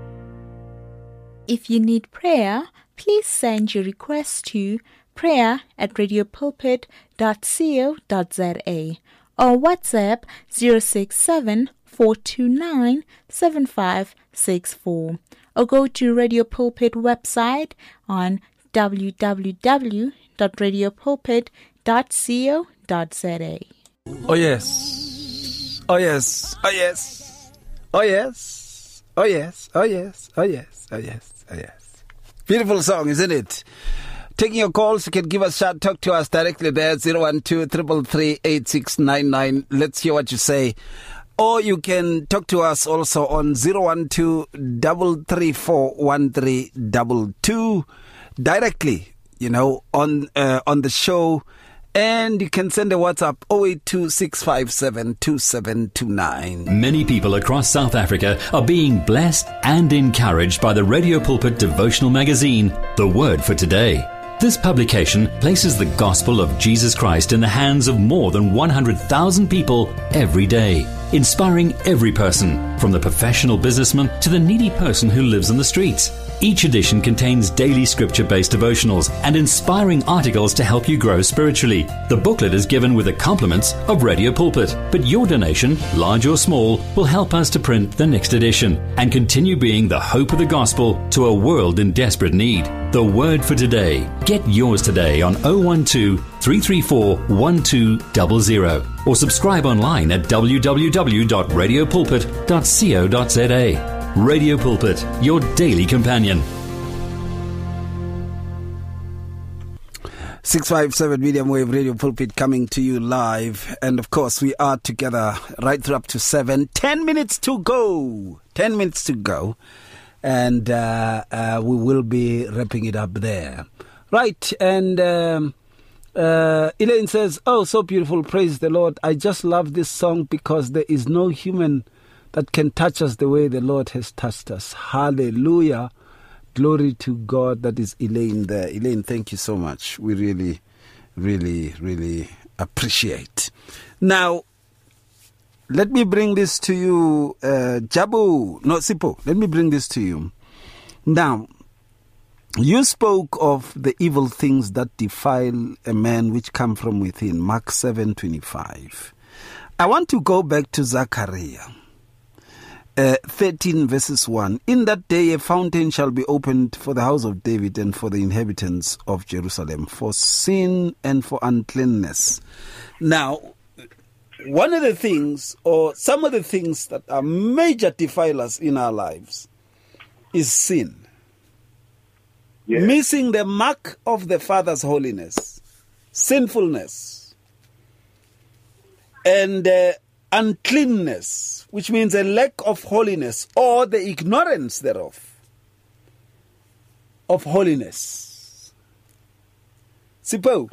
If you need prayer, please send your request to prayer at radiopulpit dot co dot za or WhatsApp zero six seven, four two nine, seven five six four or go to Radio Pulpit website on w w w dot radiopulpit dot co dot za. Oh yes, oh yes, oh yes, oh yes, oh yes, oh yes, oh yes, oh yes, oh yes. Beautiful song, isn't it? Taking your calls, you can give us a shout, talk to us directly there, zero one two, three three three, eight six nine nine. Let's hear what you say. Or you can talk to us also on zero one two, three three four, one three two two directly, you know, on uh, on the show. And you can send a WhatsApp zero eight two, six five seven, two seven two nine. Many people across South Africa are being blessed and encouraged by the Radio Pulpit devotional magazine, The Word for Today. This publication places the gospel of Jesus Christ in the hands of more than one hundred thousand people every day, inspiring every person, from the professional businessman to the needy person who lives in the streets. Each edition contains daily scripture-based devotionals and inspiring articles to help you grow spiritually. The booklet is given with the compliments of Radio Pulpit, but your donation, large or small, will help us to print the next edition and continue being the hope of the gospel to a world in desperate need. The Word for Today. Get yours today on zero one two, three three four, one two zero zero or subscribe online at w w w dot radio pulpit dot co dot za. Radio Pulpit, your daily companion. six five seven Medium Wave Radio Pulpit coming to you live. And of course, we are together right through up to seven. Ten minutes to go. Ten minutes to go. And uh, uh, we will be wrapping it up there. Right. And um, uh, Elaine says, oh, so beautiful. Praise the Lord. I just love this song because there is no human that can touch us the way the Lord has touched us. Hallelujah. Glory to God. That is Elaine there. Elaine, thank you so much. We really, really, really appreciate. Now, let me bring this to you, uh, Jabu. No, Sipo, let me bring this to you. Now, you spoke of the evil things that defile a man which come from within, Mark seven twenty-five. I want to go back to Zechariah. Uh, thirteen verses one. In that day a fountain shall be opened for the house of David and for the inhabitants of Jerusalem, for sin and for uncleanness. Now, one of the things, or some of the things that are major defilers in our lives is sin. Yes. Missing the mark of the Father's holiness, sinfulness, and uh, uncleanness, which means a lack of holiness or the ignorance thereof of holiness. Sipo.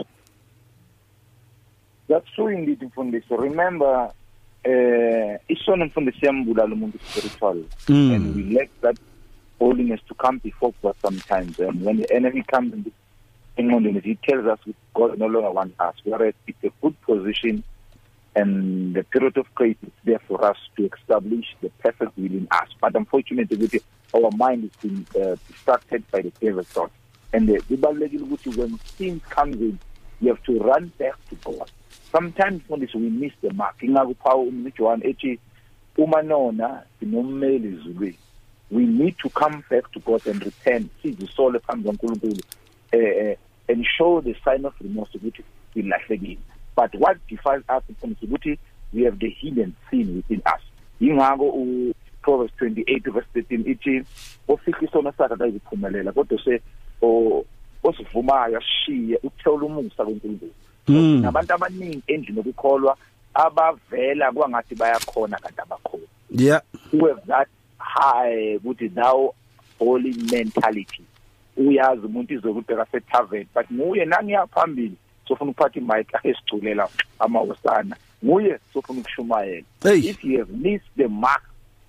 That's true indeed, Mfundisi. Remember, it's uh, on Mfundisi Mbula Lumungu spiritual, mm. and we lack that holiness to come before God sometimes. And when the enemy comes in, this, he tells us God no longer wants us. Whereas it's a good position, and the period of grace is there for us to establish the perfect will in us. But unfortunately, our mind is being uh, distracted by the devil's thoughts. And the Bible, when sin comes in, you have to run back to God. sometimes we miss the mark. Ingakuphawu umJohn ethi uma nona sinommeli ezulwini. We need to come back to God and repent, sizisole phambi kaNkulunkulu, eh and show the sign of remorse ukuthi silahlekile. But what defiles us ukuthi we have the hidden sin within us. Ingako Proverbs twenty-eight verse thirteen ithi ofihla isono sakhe akayiphumelela kodwa se o osivumayo ashiye uthela umusa kaNkulunkulu. Nabantu abaningi endlini okukholwa abavela kwangathi bayakhona kanti abakhona. Yeah. Who have that high ukuthi thou holy mentality. Uyazi umuntu izokubheka se tavern but nguye nangiya phambili sofuna ukuphatha imic esiculela amawosana. Nguye sofuna ukushumayela. If you have missed the mark,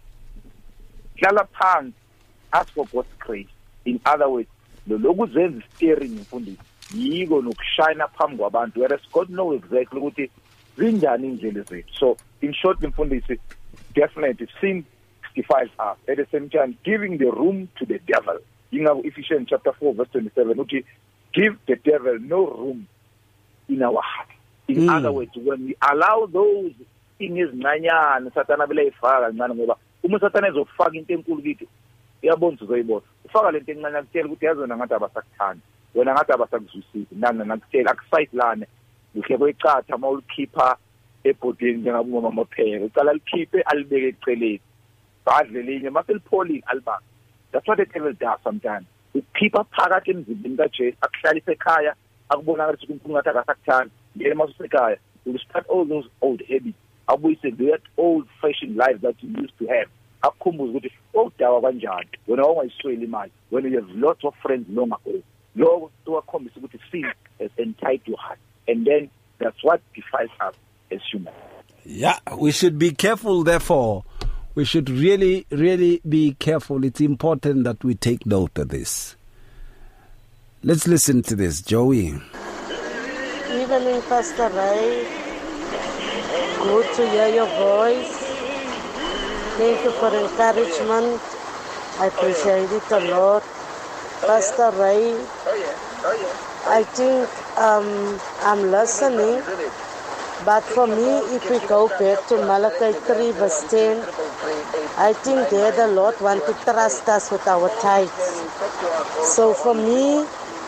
hlala phansi, ask for God's grace. In other words, lo lokuzenza steering mfundisi yiko nokushayina phambi kwabantu, whereas God knows exactly ukuthi zinjani indlela zethu. So in short mfundisi, definitely sin defiles us. At the same time, giving the room to the devil. In Ephesians chapter four verse twenty-seven, okay, give the devil no room in our heart. In mm. other words, when we allow those things nanyana Satan abele ifaka ngani ngoba uma Satan ezofaka into enkulu kithi uyabona uzoyibona. Ufaka lento encane akutshela ukuthi yazona ngathi abasakuthanda. Wena ngathi abasakuzwisisi. Nana nakutshela akusayilane. Ukhe kwecatha mawulikhipha ebhodini njengabo mama phela. Ucala likhiphe alibeke eceleni. Badle linye maselipholini alibanga. That's what the devil does sometimes. Ukhipha phakathi emzimbeni kaJesu akuhlalisa ekhaya akubonakala ukuthi uNkulunkulu ngathi akasakuthanda. Ngeke masusekhaya you start all those old habits. Abuyise that old fashioned life that you used to have. Akukhumbuza ukuthi odawa kanjani wena ongayisweli imali when you have lots of friends long ago. Lo towakhombisa ukuthi sin has entitled your heart, and then that's what defiles us as humans. Yeah, we should be careful therefore. We should really, really be careful. It's important that we take note of this. Let's listen to this. Joey. Evening, Pastor Ray. Good to hear your voice. Thank you for encouragement. I appreciate it a lot. Pastor Ray, I think um, I'm listening. But for me, if we go back to Malachi three verse ten, I think there the Lord wants to trust us with our tithes. So for me,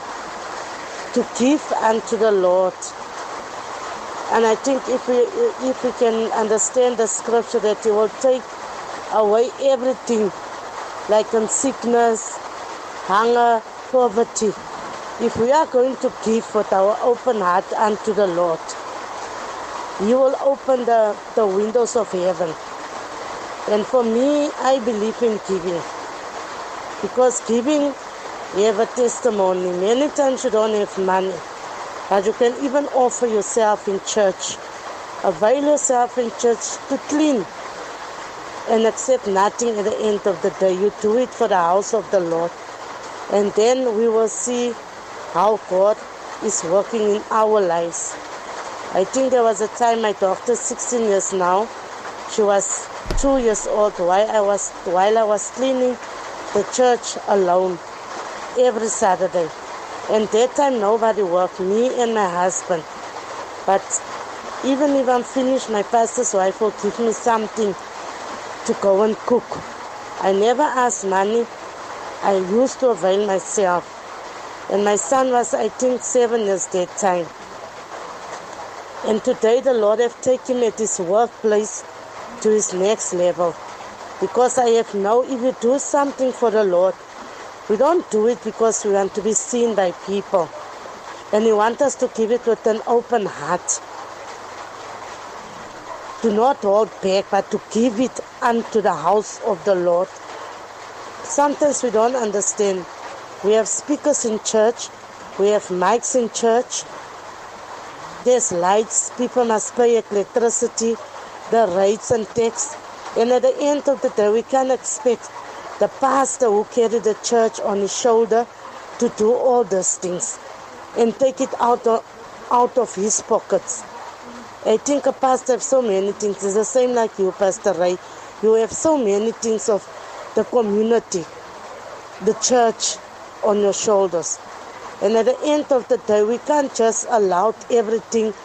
to give unto the Lord. And I think if we if we can understand the scripture that He will take away everything, like in sickness, hunger, poverty. If we are going to give with our open heart unto the Lord, He will open the, the windows of heaven. And for me, I believe in giving. Because giving, you have a testimony. Many times you don't have money, but you can even offer yourself in church. Avail yourself in church to clean and accept nothing at the end of the day. You do it for the house of the Lord. And then we will see how God is working in our lives. I think there was a time my daughter, sixteen years now, she was two years old while I was while I was cleaning the church alone every Saturday. And that time nobody worked, me and my husband. But even if I'm finished, my pastor's wife will give me something to go and cook. I never asked money. I used to avail myself. And my son was, I think, seven years that time. And today the Lord have taken me at his workplace to his next level. Because I have known if you do something for the Lord, we don't do it because we want to be seen by people. And He wants us to give it with an open heart. Do not hold back, but to give it unto the house of the Lord. Sometimes we don't understand. We have speakers in church. We have mics in church. There's lights, people must pay electricity, the rates and tax. And at the end of the day, we can't expect the pastor who carried the church on his shoulder to do all those things and take it out of, out of his pockets. I think a pastor has so many things. It's the same like you, Pastor Ray. You have so many things of the community, the church on your shoulders. And at the end of the day, we can't just allow everything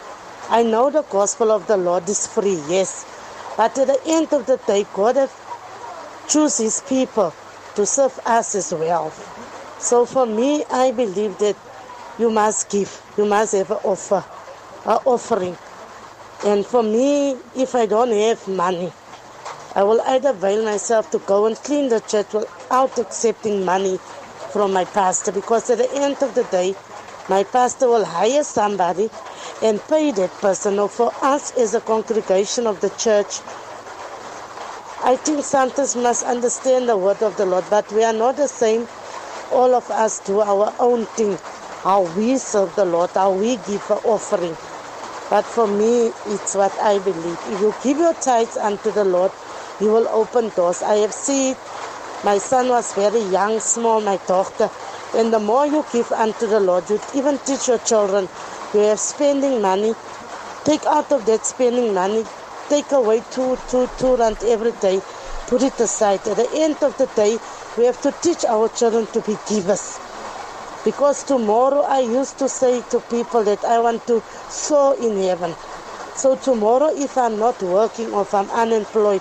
I know the gospel of the Lord is free, yes. But at the end of the day, God has choose his people to serve us as well. So for me, I believe that you must give, you must have an offer, an offering. And for me, if I don't have money, I will either avail myself to go and clean the church without accepting money from my pastor, because at the end of the day, my pastor will hire somebody and pay that person. Or for us as a congregation of the church, I think sometimes we must understand the word of the Lord, but we are not the same. All of us do our own thing, how we serve the Lord, how we give an offering. But for me, it's what I believe. If you give your tithes unto the Lord, He will open doors. I have seen, my son was very young, small, my daughter, and the more you give unto the Lord, you even teach your children, you have spending money, take out of that spending money, take away two, two, two rand every day, put it aside. At the end of the day, we have to teach our children to be givers. Because tomorrow, I used to say to people that I want to soar in heaven. So tomorrow, if I'm not working or if I'm unemployed,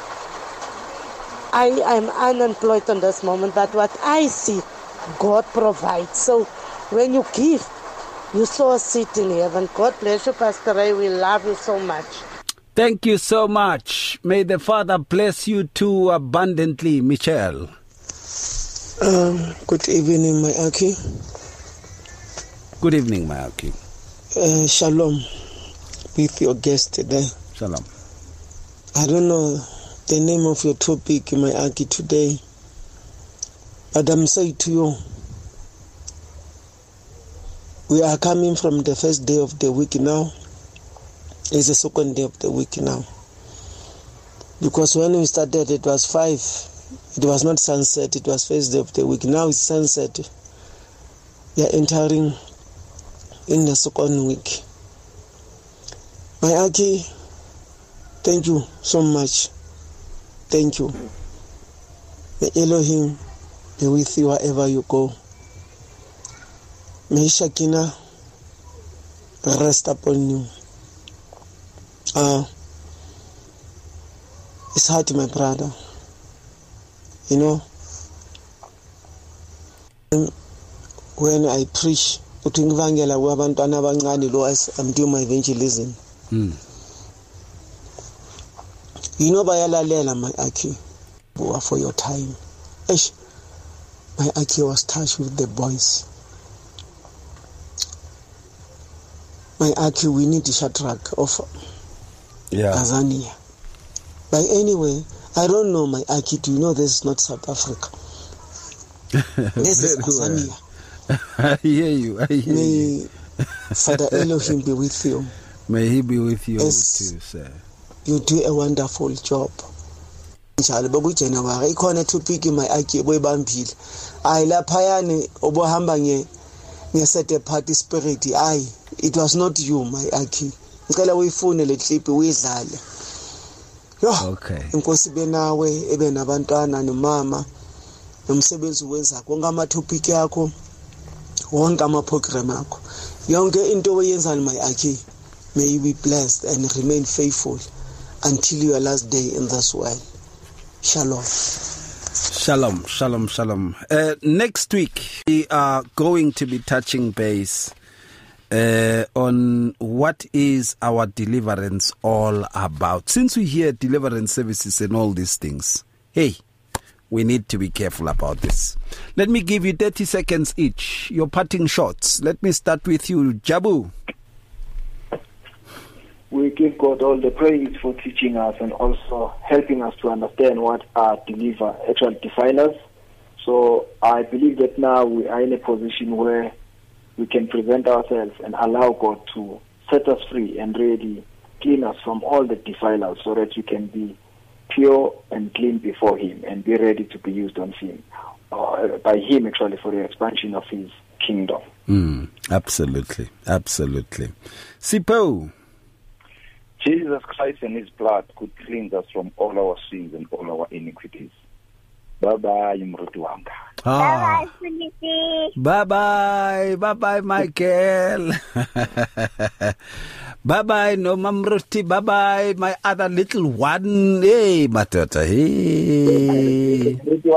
I am unemployed in this moment, but what I see, God provides. So when you give, you sow a seed in heaven. God bless you, Pastor Ray. We love you so much. Thank you so much. May the Father bless you too abundantly, Michelle. Um, good evening, my Aki. Good evening, my Aki. Uh, shalom with your guest today. Shalom. I don't know the name of your topic, my Aki, today, but I'm saying to you, we are coming from the first day of the week now. It's the second day of the week now. Because when we started, it was five. It was not sunset. It was first day of the week. Now it's sunset. We are entering in the second week. My Aki, thank you so much. Thank you. May Elohim be with you wherever you go. May Shekinah rest upon you. Uh, it's hard, my brother. You know, when I preach, I'm doing my evangelism. Mm. You know, bayalalela, my Aki, for your time. My Aki was touched with the boys. My Aki, we need to Shadrach of yeah. Tanzania. But anyway, I don't know, my Aki, do you know this is not South Africa? This is Tanzania. I hear you, I hear May you. Father Elohim be with you. May He be with you yes, too, sir. You do a wonderful job. Njalo January ikhona topic my Aki boyibambile. Ayi laphayani obohamba nge nge party spirit. Ayi, it was not you, my Aki. Ngicela uyifune le clip uyidlale. Yo, okay. Inkosi benawe ebe nabantwana nomama nomsebenzi wenza konke ama topic yakho wonke ama program akho. Yonke into oyenzayo, my Aki, may you be blessed and remain faithful until your last day in this world. Shalom. Shalom, shalom, shalom. Uh, next week, we are going to be touching base uh, on what is our deliverance all about. Since we hear deliverance services and all these things, hey, we need to be careful about this. Let me give you thirty seconds each. Your parting shots. Let me start with you, Jabu. We give God all the praise for teaching us and also helping us to understand what are deliver actual defilers. So I believe that now we are in a position where we can present ourselves and allow God to set us free and really clean us from all the defilers so that we can be pure and clean before Him and be ready to be used on Him, uh, by Him actually for the expansion of His kingdom. Mm, absolutely, absolutely. Sipo. Jesus Christ and His blood could cleanse us from all our sins and all our iniquities. Bye-bye, Mrutuanga. Ah. Bye-bye, bye-bye, Michael. Bye-bye, no Mamruti. Bye-bye, my other little one. Hey, Matata. Hey.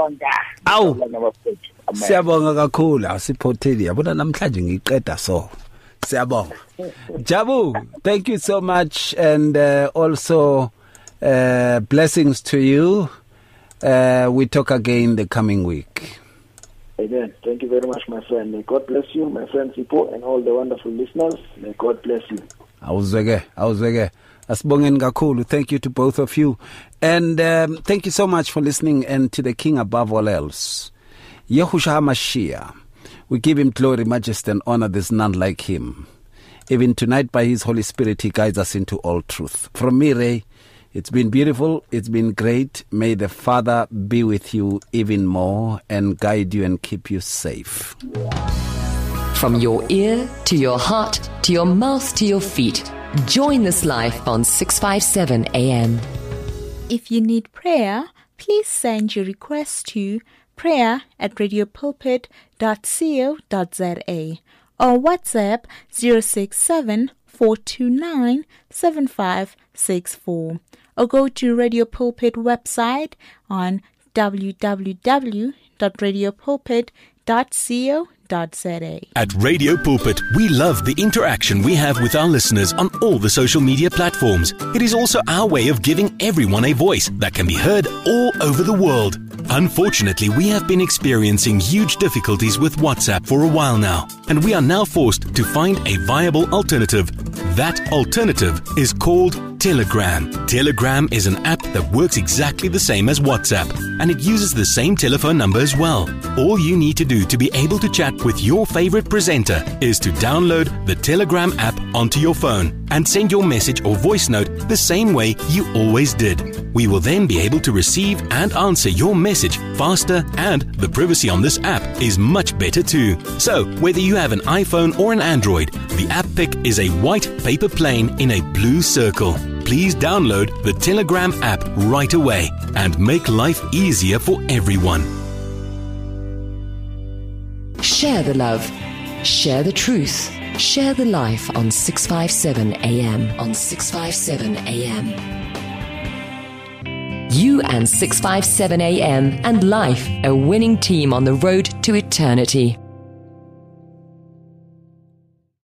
Aw. Siyabonga kakhulu. Asiphotheli. Yabona namhlanje ngiqeda so. Siyabonga. Jabu, thank you so much, and uh, also uh, blessings to you. Uh, we talk again the coming week. Amen. Thank you very much, my friend. May God bless you, my friend Sipho, and all the wonderful listeners. May God bless you. Awuzweke, awuzweke. Asibongeni kakhulu. Thank you to both of you. And um, thank you so much for listening, and to the King above all else, Yahushua HaMashiach. We give him glory, majesty, and honor. There's none like him. Even tonight, by his Holy Spirit, he guides us into all truth. From me, Ray, it's been beautiful. It's been great. May the Father be with you even more and guide you and keep you safe. From your ear to your heart to your mouth to your feet, join this life on six fifty-seven A M. If you need prayer, please send your request to prayer at radiopulpit dot co dot za or WhatsApp zero six seven, four two nine, seven five six four, or go to Radio Pulpit website on w w w dot radiopulpit dot co dot za. At Radio Pulpit, we love the interaction we have with our listeners on all the social media platforms. It is also our way of giving everyone a voice that can be heard all over the world. Unfortunately, we have been experiencing huge difficulties with WhatsApp for a while now, and we are now forced to find a viable alternative. That alternative is called Telegram. Telegram is an app that works exactly the same as WhatsApp, and it uses the same telephone number as well. All you need to do to be able to chat with your favorite presenter is to download the Telegram app onto your phone and send your message or voice note the same way you always did. We will then be able to receive and answer your message faster, and the privacy on this app is much better too. So, whether you have an iPhone or an Android, the app pic is a white paper plane in a blue circle. Please download the Telegram app right away and make life easier for everyone. Share the love. Share the truth. Share the life on six fifty-seven A M. On six fifty-seven A M. You and six fifty-seven A M and life, a winning team on the road to eternity.